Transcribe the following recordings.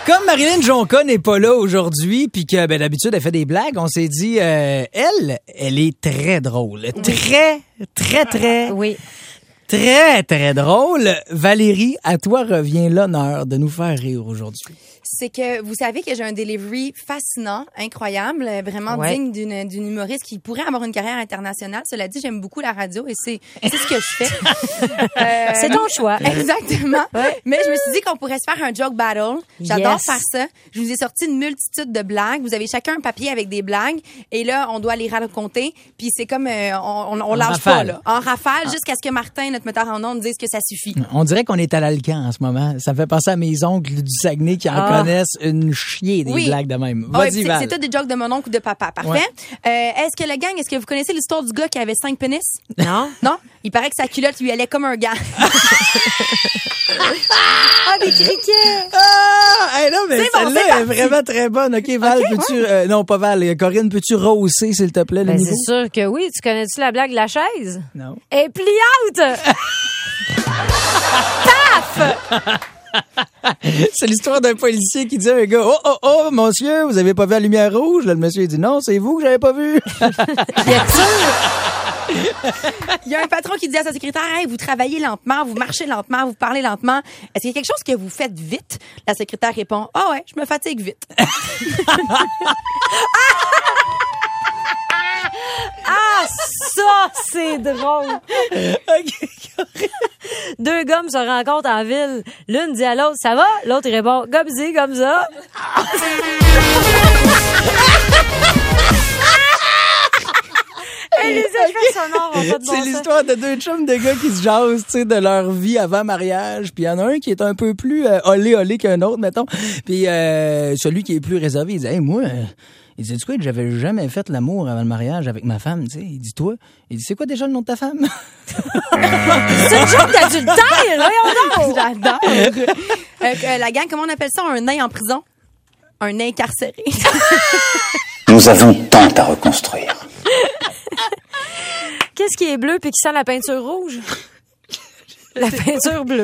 Comme Marilyn Jonca n'est pas là aujourd'hui, puis que d'habitude elle fait des blagues, on s'est dit, elle est très drôle. Très, très drôle. Valérie, à toi revient l'honneur de nous faire rire aujourd'hui. C'est que vous savez que j'ai un delivery fascinant, incroyable, vraiment digne d'une humoriste qui pourrait avoir une carrière internationale. Cela dit, j'aime beaucoup la radio et c'est ce que je fais. C'est ton choix. Exactement. Ouais. Mais je me suis dit qu'on pourrait se faire un joke battle. J'adore faire ça. Je vous ai sorti une multitude de blagues. Vous avez chacun un papier avec des blagues et là, on doit les raconter. Puis c'est comme on lâche pas là, en rafale jusqu'à ce que Martin, notre metteur en ondes, dise que ça suffit. On dirait qu'on est à l'Alcan en ce moment. Ça me fait penser à mes oncles du Saguenay qui en connaissent une chier des blagues de même. Vas-y, Val. C'est tout des jokes de mon oncle ou de papa. Parfait. Ouais. Est-ce que vous connaissez l'histoire du gars qui avait 5 pénis? Non. Non? Il paraît que sa culotte lui allait comme un gant. Des criquets! Non, mais celle-là est vraiment très bonne. OK, Val, peux-tu... non, pas Val. Corinne, peux-tu rehausser, s'il te plaît, le niveau? C'est sûr que oui. Tu connais-tu la blague de la chaise? Non. Elle est pliante! Paf! C'est l'histoire d'un policier qui dit à un gars, oh, monsieur, vous avez pas vu la lumière rouge? Là, le monsieur, il dit, non, c'est vous que j'avais pas vu. Bien sûr! Il y a un patron qui dit à sa secrétaire, hey, vous travaillez lentement, vous marchez lentement, vous parlez lentement. Est-ce qu'il y a quelque chose que vous faites vite? La secrétaire répond, ouais, je me fatigue vite. Ça, c'est drôle. Deux gommes se rencontrent en ville. L'une dit à l'autre, ça va? L'autre répond, comme-ci, comme ça. Les effets sonores ont pas de bon C'est l'histoire de deux chums de gars qui se jasent, tu sais, de leur vie avant mariage. Puis il y en a un qui est un peu plus olé qu'un autre, mettons. Puis celui qui est plus réservé, il dit, hey, moi... Il dit, tu quoi, j'avais jamais fait l'amour avant le mariage avec ma femme, tu sais. Il dit, toi? Il dit, c'est quoi déjà le nom de ta femme? C'est une joke d'adultère, voyons donc! J'adore! La gang, comment on appelle ça? Un nain en prison? Un nain incarcéré. Nous avons tant à reconstruire. Qu'est-ce qui est bleu puis qui sent la peinture rouge? La peinture bleue.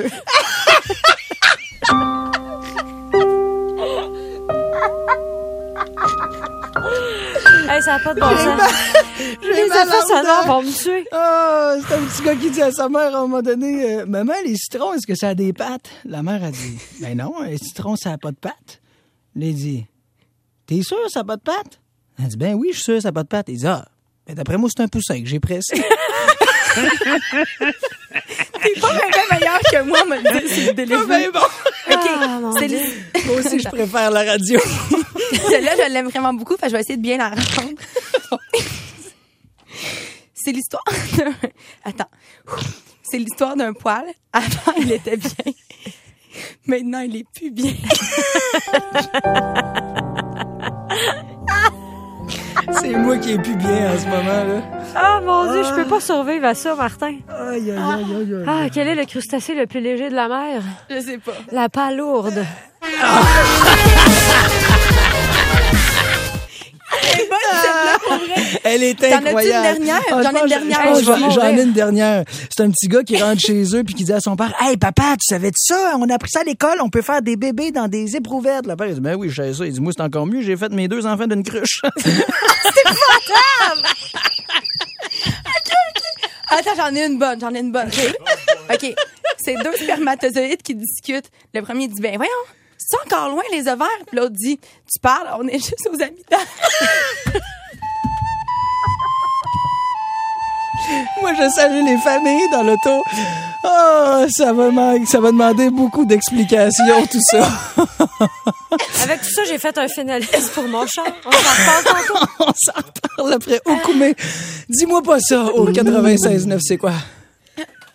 Hey, ça n'a pas de bon sens. Les effets sonores vont me tuer. C'est un petit gars qui dit à sa mère à un moment donné, maman, les citrons, est-ce que ça a des pattes? La mère a dit, ben non, un citron, ça n'a pas de pattes. Il dit, t'es sûr, ça n'a pas de pattes? Elle dit, ben oui, je suis sûr, ça n'a pas de pattes. Il dit, ben d'après moi, c'est un poussin que j'ai pressé. T'es pas même meilleur que moi, me dire c'est le délire. Ben bon. OK. Moi aussi, je préfère la radio. Celle-là, je l'aime vraiment beaucoup, fait que je vais essayer de bien la rendre. C'est l'histoire d'un... Attends. C'est l'histoire d'un poil. Avant, il était bien. Maintenant, il est plus bien. C'est moi qui est plus bien en ce moment, là. Ah, mon Dieu, je peux pas survivre à ça, Martin. Aïe. Quel est le crustacé le plus léger de la mer? Je sais pas. La palourde. Elle est incroyable. T'en as-tu une dernière? J'en ai une dernière. J'en ai une dernière. C'est un petit gars qui rentre chez eux puis qui dit à son père, hey papa, tu savais de ça? On a appris ça à l'école, on peut faire des bébés dans des éprouvettes. Le père il dit, ben oui, je savais ça. Il dit, moi c'est encore mieux, j'ai fait mes 2 enfants d'une cruche. C'est fatal! OK. Attends, j'en ai une bonne. OK. C'est 2 spermatozoïdes qui discutent. Le premier dit, ben voyons, c'est encore loin les ovaires? Puis l'autre dit, tu parles, on est juste aux amygdales. Moi, je salue les familles dans l'auto. Ça va demander beaucoup d'explications, tout ça. Avec tout ça, j'ai fait un finaliste pour mon char. On s'en reparle tantôt. On s'en reparle après. Okoumé, dis-moi pas ça au 96.9, c'est quoi?